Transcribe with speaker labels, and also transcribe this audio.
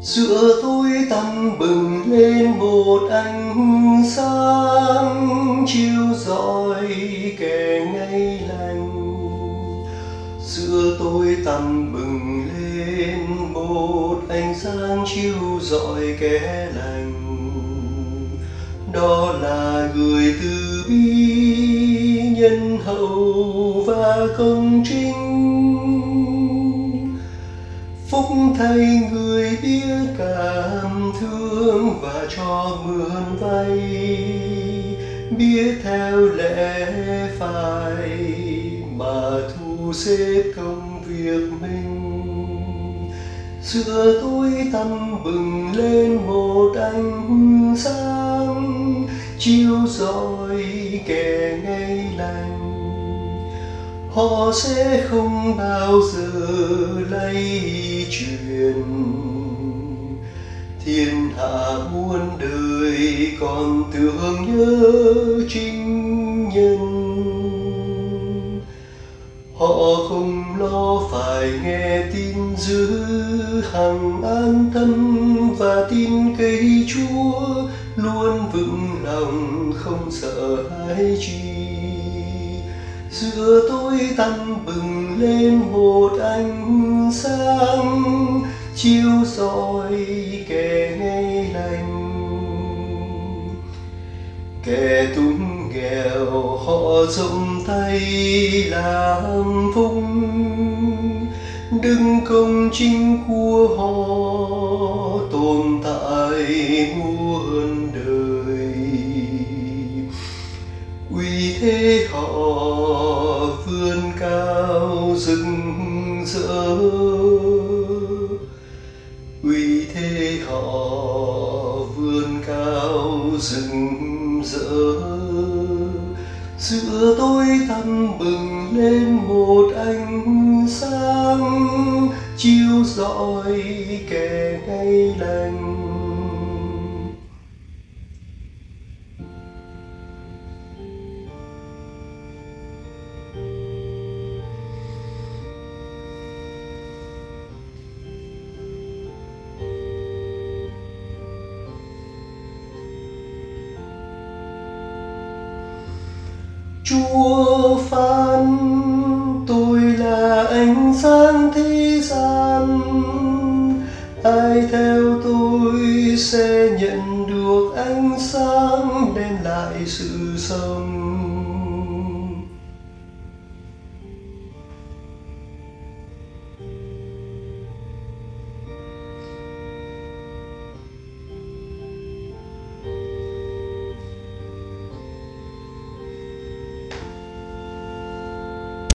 Speaker 1: Giữa tối tăm bừng lên một ánh sáng chiếu rọi kẻ ngày lành. Giữa tối tăm bừng lên một ánh sáng chiếu rọi kẻ lành. Đó là người từ bi, nhân hậu và công chính. Phúc thay người biết cảm thương và cho mượn vay, biết theo lẽ phải mà thu xếp công việc mình. Giữa tối tăm bừng lên một ánh sáng chiếu rọi kẻ ngày lành. Họ sẽ không bao giờ lay chuyển thiên hạ muôn đời còn tưởng nhớ chính nhân. Họ không lo phải nghe tin dữ, hằng an tâm và tin cây Chúa, luôn vững lòng không sợ hãi chi. Giữa tối tăm bừng lên một ánh sáng chiếu rọi kẻ ngày lành. Kẻ túng nghèo họ rộng tay làm phúc, đức công chính của họ tồn tại muôn đời. Vì thế họ vươn cao rực rỡ, vì thế họ vươn cao rực rỡ. Giữa tối tăm bừng lên một ánh sáng chiếu rọi kẻ ngày lành. Chúa phán tôi là ánh sáng thế gian, ai theo tôi sẽ nhận được ánh sáng đem lại sự sống.